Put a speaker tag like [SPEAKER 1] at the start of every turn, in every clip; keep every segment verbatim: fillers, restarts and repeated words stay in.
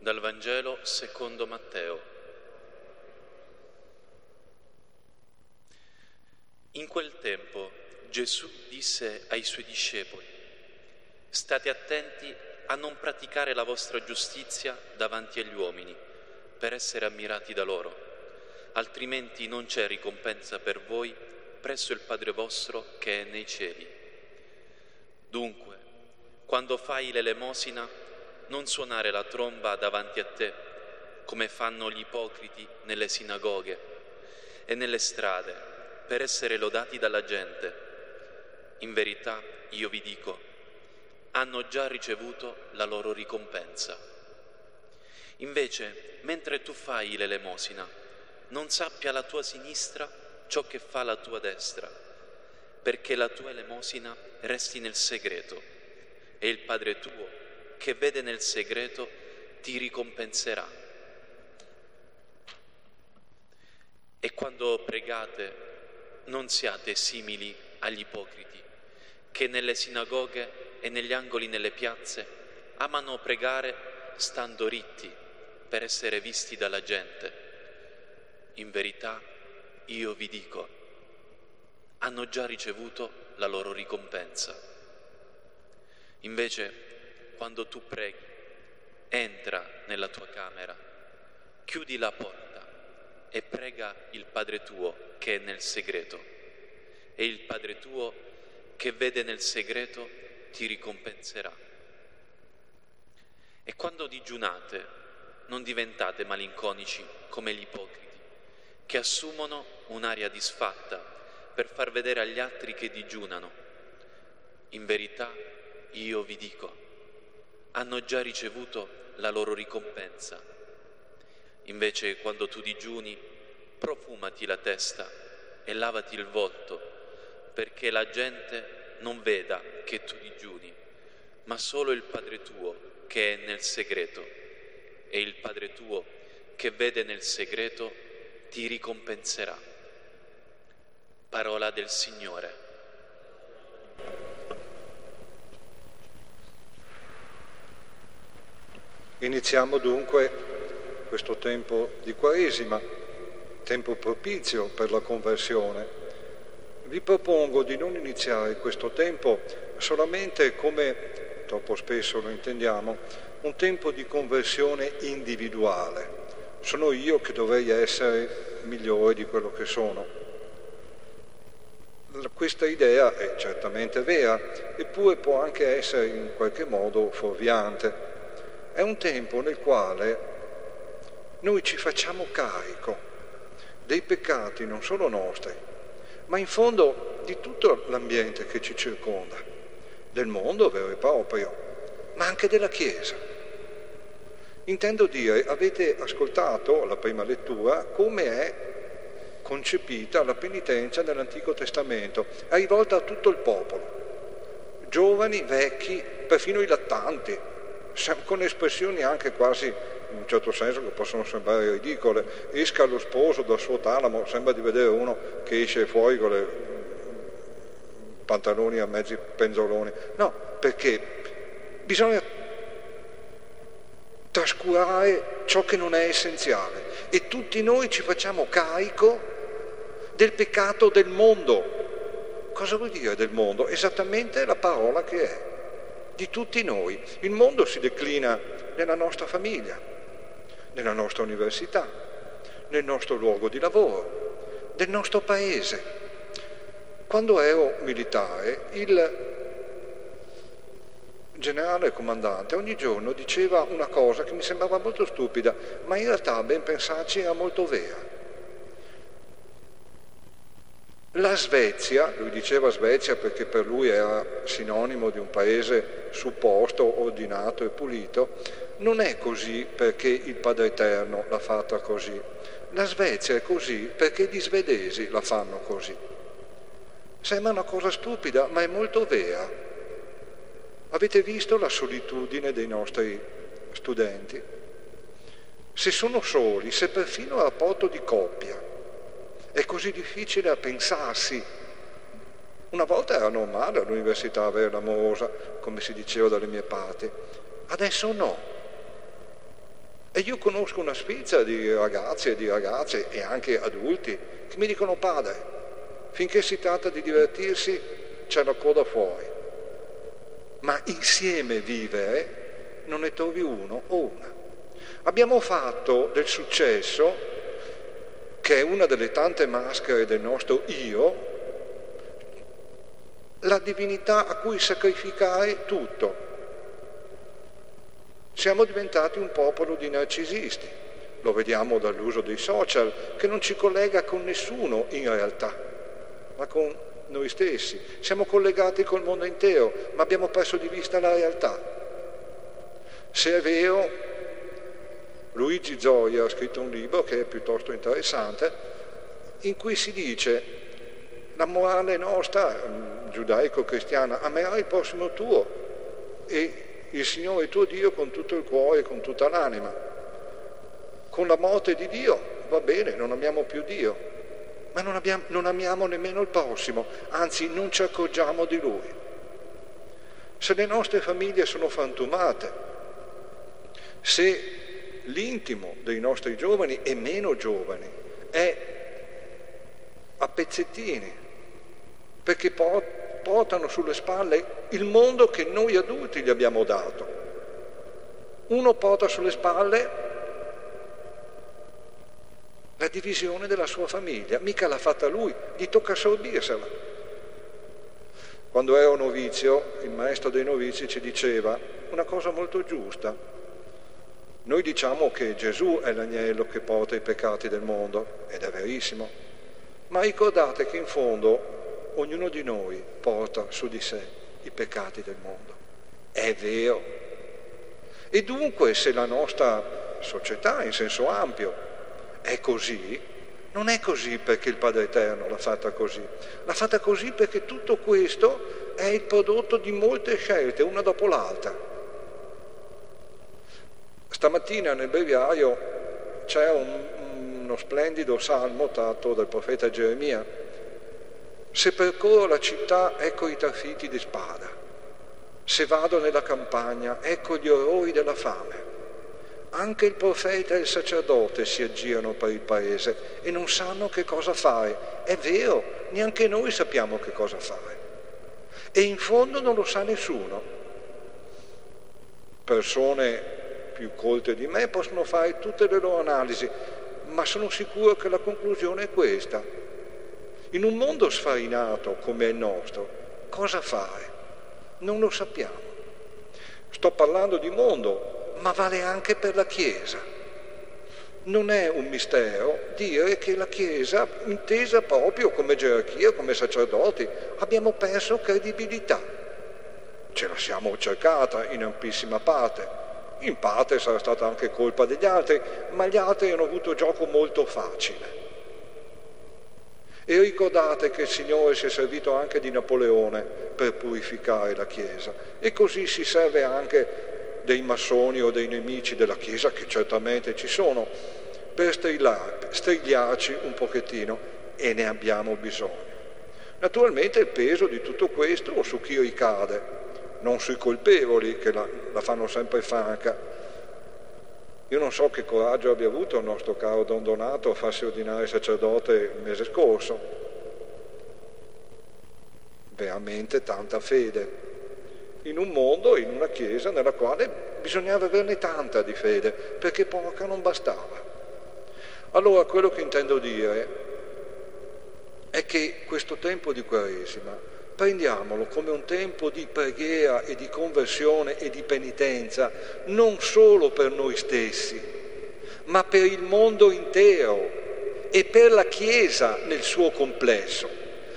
[SPEAKER 1] Dal Vangelo secondo Matteo. In quel tempo Gesù disse ai suoi discepoli: «State attenti a non praticare la vostra giustizia davanti agli uomini, per essere ammirati da loro, altrimenti non c'è ricompensa per voi presso il Padre vostro che è nei cieli. Dunque, quando fai l'elemosina, non suonare la tromba davanti a te, come fanno gli ipocriti nelle sinagoghe e nelle strade, per essere lodati dalla gente. In verità, io vi dico, hanno già ricevuto la loro ricompensa. Invece, mentre tu fai l'elemosina, non sappia la tua sinistra ciò che fa la tua destra, perché la tua elemosina resti nel segreto, e il Padre tuo, che vede nel segreto, ti ricompenserà. E quando pregate, non siate simili agli ipocriti, che nelle sinagoghe e negli angoli nelle piazze amano pregare stando ritti per essere visti dalla gente. In verità, io vi dico, hanno già ricevuto la loro ricompensa. Invece, quando tu preghi, entra nella tua camera, chiudi la porta e prega il Padre tuo che è nel segreto, e il Padre tuo che vede nel segreto ti ricompenserà. E quando digiunate, non diventate malinconici come gli ipocriti, che assumono un'aria disfatta per far vedere agli altri che digiunano. In verità, io vi dico, hanno già ricevuto la loro ricompensa. Invece, quando tu digiuni, profumati la testa e lavati il volto, perché la gente non veda che tu digiuni, ma solo il Padre tuo che è nel segreto, e il Padre tuo che vede nel segreto ti ricompenserà. Parola del Signore.
[SPEAKER 2] Iniziamo dunque questo tempo di Quaresima, tempo propizio per la conversione. Vi propongo di non iniziare questo tempo solamente come, troppo spesso lo intendiamo, un tempo di conversione individuale. Sono io che dovrei essere migliore di quello che sono. Questa idea è certamente vera, eppure può anche essere in qualche modo fuorviante. È un tempo nel quale noi ci facciamo carico dei peccati non solo nostri, ma in fondo di tutto l'ambiente che ci circonda, del mondo vero e proprio, ma anche della Chiesa. Intendo dire, avete ascoltato la prima lettura come è concepita la penitenza nell'Antico Testamento, è rivolta a tutto il popolo, giovani, vecchi, perfino i lattanti, con espressioni anche quasi, in un certo senso, che possono sembrare ridicole. Esca lo sposo dal suo talamo, sembra di vedere uno che esce fuori con le pantaloni a mezzi penzoloni. No, perché bisogna trascurare ciò che non è essenziale, e tutti noi ci facciamo carico del peccato del mondo. Cosa vuol dire del mondo? Esattamente la parola che è. Di tutti noi. Il mondo si declina nella nostra famiglia, nella nostra università, nel nostro luogo di lavoro, nel nostro paese. Quando ero militare, il generale comandante ogni giorno diceva una cosa che mi sembrava molto stupida, ma in realtà, a ben pensarci, era molto vera. La Svezia, lui diceva Svezia perché per lui era sinonimo di un paese supposto, ordinato e pulito, non è così perché il Padre Eterno l'ha fatta così. La Svezia è così perché gli svedesi la fanno così. Sembra una cosa stupida, ma è molto vera. Avete visto la solitudine dei nostri studenti? Se sono soli, se perfino il rapporto di coppia è così difficile a pensarsi. Una volta era normale all'università avere l'amorosa, come si diceva dalle mie parti, adesso no. E io conosco una sfilza di ragazzi e di ragazze e anche adulti che mi dicono: padre, finché si tratta di divertirsi c'è la coda fuori, ma insieme vivere non ne trovi uno o una. Abbiamo fatto del successo, che è una delle tante maschere del nostro io, la divinità a cui sacrificare tutto. Siamo diventati un popolo di narcisisti, lo vediamo dall'uso dei social, che non ci collega con nessuno in realtà, ma con noi stessi. Siamo collegati col mondo intero, ma abbiamo perso di vista la realtà. Se è vero, Luigi Zoia ha scritto un libro che è piuttosto interessante, in cui si dice: la morale nostra, giudaico-cristiana, amerai il prossimo tuo e il Signore tuo Dio con tutto il cuore e con tutta l'anima. Con la morte di Dio va bene, non amiamo più Dio, ma non, abbiamo, non amiamo nemmeno il prossimo, anzi non ci accorgiamo di Lui. Se le nostre famiglie sono frantumate, se l'intimo dei nostri giovani e meno giovani è a pezzettini, perché portano sulle spalle il mondo che noi adulti gli abbiamo dato. Uno porta sulle spalle la divisione della sua famiglia, mica l'ha fatta lui, gli tocca assorbirsela. Quando ero novizio, il maestro dei novizi ci diceva una cosa molto giusta. Noi diciamo che Gesù è l'agnello che porta i peccati del mondo, ed è verissimo, ma ricordate che in fondo ognuno di noi porta su di sé i peccati del mondo. È vero. E dunque, se la nostra società, in senso ampio, è così, non è così perché il Padre Eterno l'ha fatta così. L'ha fatta così perché tutto questo è il prodotto di molte scelte, una dopo l'altra. Stamattina nel breviario c'è un, uno splendido salmo tratto dal profeta Geremia. Se percorro la città, ecco i trafiti di spada. Se vado nella campagna, ecco gli orrori della fame. Anche il profeta e il sacerdote si aggirano per il paese e non sanno che cosa fare. È vero, neanche noi sappiamo che cosa fare. E in fondo non lo sa nessuno. Persone più colte di me possono fare tutte le loro analisi, ma sono sicuro che la conclusione è questa. In un mondo sfarinato come il nostro, cosa fare? Non lo sappiamo. Sto parlando di mondo, ma vale anche per la Chiesa. Non è un mistero dire che la Chiesa, intesa proprio come gerarchia, come sacerdoti, abbiamo perso credibilità. Ce la siamo cercata in ampissima parte. In parte sarà stata anche colpa degli altri, ma gli altri hanno avuto gioco molto facile. E ricordate che il Signore si è servito anche di Napoleone per purificare la Chiesa, e così si serve anche dei massoni o dei nemici della Chiesa, che certamente ci sono, per strigliarci un pochettino, e ne abbiamo bisogno. Naturalmente il peso di tutto questo su chi ricade, non sui colpevoli che la, la fanno sempre franca. Io non so che coraggio abbia avuto il nostro caro Don Donato a farsi ordinare sacerdote il mese scorso. Veramente tanta fede. In un mondo, in una chiesa nella quale bisognava averne tanta di fede, perché poca non bastava. Allora quello che intendo dire è che questo tempo di Quaresima prendiamolo come un tempo di preghiera e di conversione e di penitenza, non solo per noi stessi, ma per il mondo intero e per la Chiesa nel suo complesso.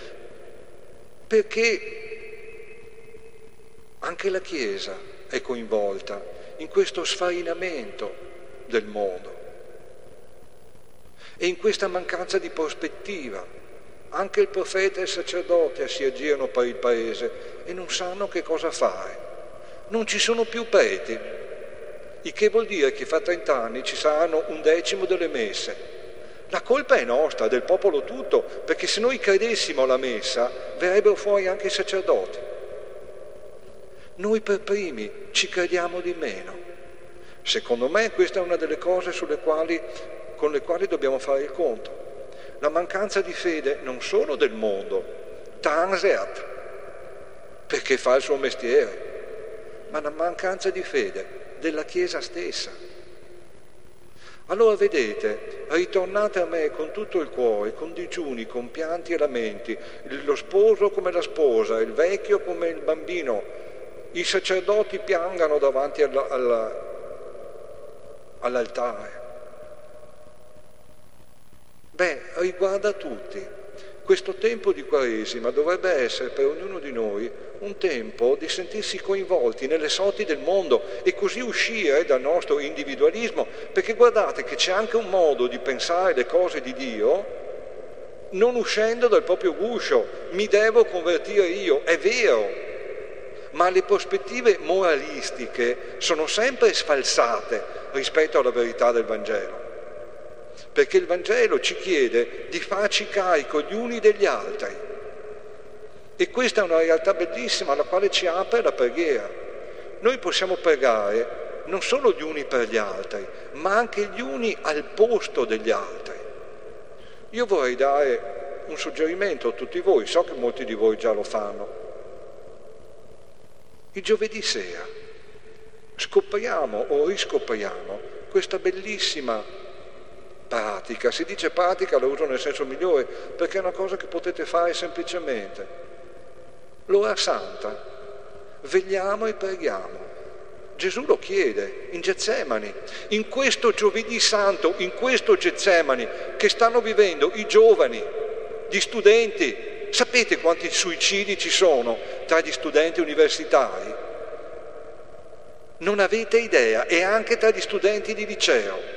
[SPEAKER 2] Perché anche la Chiesa è coinvolta in questo sfarinamento del mondo e in questa mancanza di prospettiva. Anche il profeta e il sacerdote si aggirano per il paese e non sanno che cosa fare. Non ci sono più preti, il che vuol dire che fra trent'anni ci saranno un decimo delle messe. La colpa è nostra, del popolo tutto, perché se noi credessimo alla messa verrebbero fuori anche i sacerdoti. Noi per primi ci crediamo di meno. Secondo me questa è una delle cose sulle quali, con le quali dobbiamo fare il conto. La mancanza di fede non solo del mondo, Tanseat, perché fa il suo mestiere, ma la mancanza di fede della Chiesa stessa. Allora vedete, ritornate a me con tutto il cuore, con digiuni, con pianti e lamenti, lo sposo come la sposa, il vecchio come il bambino, i sacerdoti piangano davanti alla, alla, all'altare. Beh, riguarda tutti. Questo tempo di Quaresima dovrebbe essere per ognuno di noi un tempo di sentirsi coinvolti nelle sorti del mondo e così uscire dal nostro individualismo, perché guardate che c'è anche un modo di pensare le cose di Dio non uscendo dal proprio guscio. Mi devo convertire io, è vero, ma le prospettive moralistiche sono sempre sfalsate rispetto alla verità del Vangelo. Perché il Vangelo ci chiede di farci carico gli uni degli altri. E questa è una realtà bellissima alla quale ci apre la preghiera. Noi possiamo pregare non solo gli uni per gli altri, ma anche gli uni al posto degli altri. Io vorrei dare un suggerimento a tutti voi, so che molti di voi già lo fanno. Il giovedì sera scopriamo o riscopriamo questa bellissima pratica. Si dice pratica, la uso nel senso migliore, perché è una cosa che potete fare semplicemente. L'ora santa, vegliamo e preghiamo. Gesù lo chiede in Getsemani, in questo giovedì santo, in questo Getsemani che stanno vivendo i giovani, gli studenti. Sapete quanti suicidi ci sono tra gli studenti universitari? Non avete idea, e anche tra gli studenti di liceo.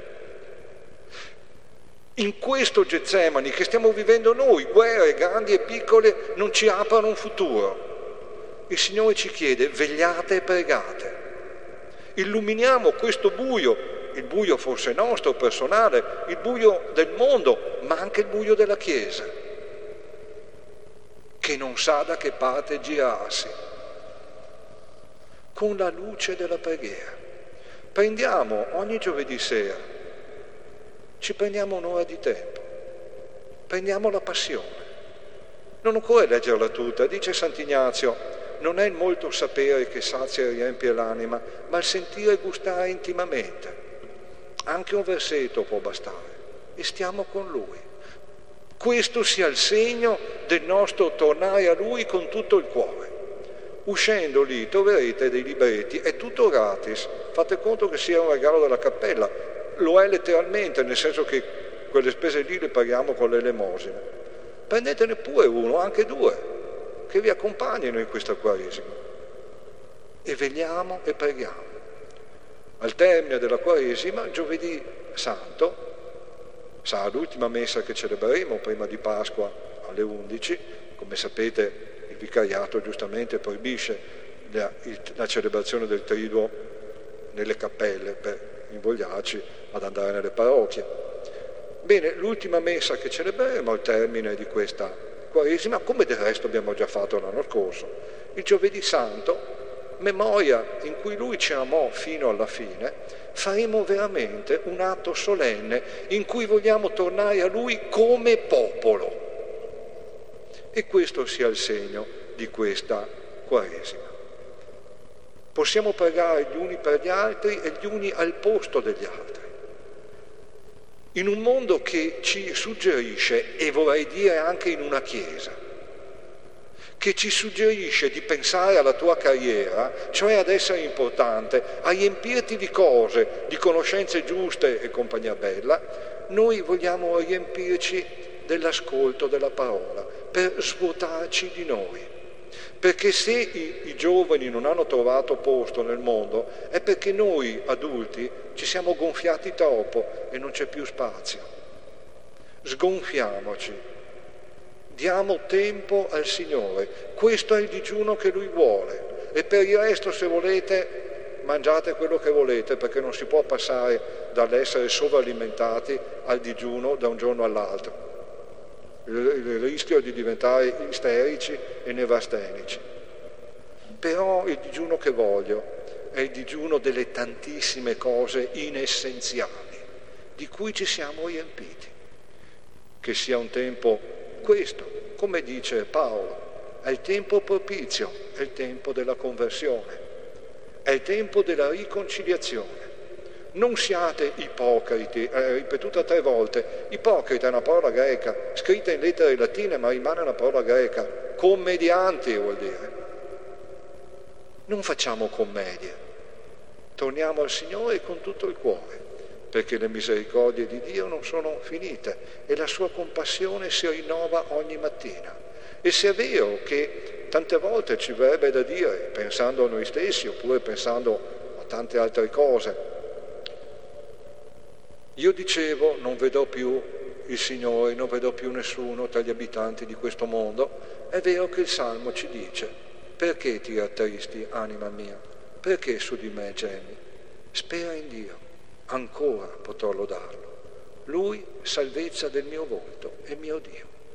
[SPEAKER 2] In questo Getsemani che stiamo vivendo noi, guerre grandi e piccole non ci aprono un futuro. Il Signore ci chiede: vegliate e pregate. Illuminiamo questo buio, il buio forse nostro, personale, il buio del mondo, ma anche il buio della Chiesa, che non sa da che parte girarsi, con la luce della preghiera. Prendiamo ogni giovedì sera, ci prendiamo un'ora di tempo, prendiamo la passione. Non occorre leggerla tutta, dice Sant'Ignazio, non è il molto sapere che sazia e riempie l'anima, ma il sentire e gustare intimamente. Anche un versetto può bastare e stiamo con Lui. Questo sia il segno del nostro tornare a Lui con tutto il cuore. Uscendo lì troverete dei libretti, è tutto gratis, fate conto che sia un regalo della cappella. Lo è letteralmente, nel senso che quelle spese lì le paghiamo con le elemosine. Prendetene pure uno, anche due, che vi accompagnino in questa Quaresima. E vegliamo e preghiamo. Al termine della Quaresima, giovedì santo, sarà l'ultima messa che celebreremo prima di Pasqua alle undici. Come sapete, il vicariato giustamente proibisce la, il, la celebrazione del triduo nelle cappelle per invogliarci ad andare nelle parrocchie. Bene, l'ultima messa che celebreremo al termine di questa Quaresima, come del resto abbiamo già fatto l'anno scorso, il giovedì santo, memoria in cui Lui ci amò fino alla fine, faremo veramente un atto solenne in cui vogliamo tornare a Lui come popolo. E questo sia il segno di questa Quaresima. Possiamo pregare gli uni per gli altri e gli uni al posto degli altri. In un mondo che ci suggerisce, e vorrei dire anche in una Chiesa, che ci suggerisce di pensare alla tua carriera, cioè ad essere importante, a riempirti di cose, di conoscenze giuste e compagnia bella, noi vogliamo riempirci dell'ascolto della parola, per svuotarci di noi. Perché se i, i giovani non hanno trovato posto nel mondo è perché noi adulti ci siamo gonfiati troppo e non c'è più spazio. Sgonfiamoci, diamo tempo al Signore, questo è il digiuno che Lui vuole, e per il resto, se volete, mangiate quello che volete, perché non si può passare dall'essere sovralimentati al digiuno da un giorno all'altro. Il rischio di diventare isterici e nevastenici. Però il digiuno che voglio è il digiuno delle tantissime cose inessenziali di cui ci siamo riempiti. Che sia un tempo, questo, come dice Paolo, è il tempo propizio, è il tempo della conversione, è il tempo della riconciliazione. Non siate ipocriti, è ripetuta tre volte. Ipocrita è una parola greca, scritta in lettere latine ma rimane una parola greca. Commedianti vuol dire. Non facciamo commedie, torniamo al Signore con tutto il cuore, perché le misericordie di Dio non sono finite e la sua compassione si rinnova ogni mattina. E se è vero che tante volte ci verrebbe da dire, pensando a noi stessi oppure pensando a tante altre cose, io dicevo non vedrò più il Signore, non vedrò più nessuno tra gli abitanti di questo mondo, è vero che il Salmo ci dice: perché ti rattristi, anima mia? Perché su di me gemi? Spera in Dio, ancora potrò lodarlo. Lui, salvezza del mio volto e mio Dio.